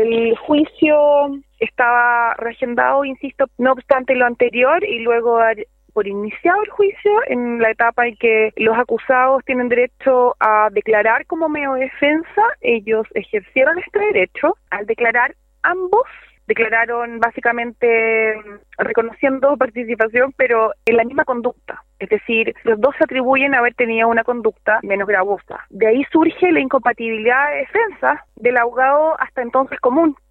El juicio estaba reagendado, insisto, no obstante lo anterior, y luego por iniciado el juicio, en la etapa en que los acusados tienen derecho a declarar como medio de defensa, ellos ejercieron este derecho. Al declarar, ambos declararon básicamente reconociendo participación, pero en la misma conducta. Es decir, los dos se atribuyen a haber tenido una conducta menos gravosa. De ahí surge la incompatibilidad de defensa del abogado hasta entonces común,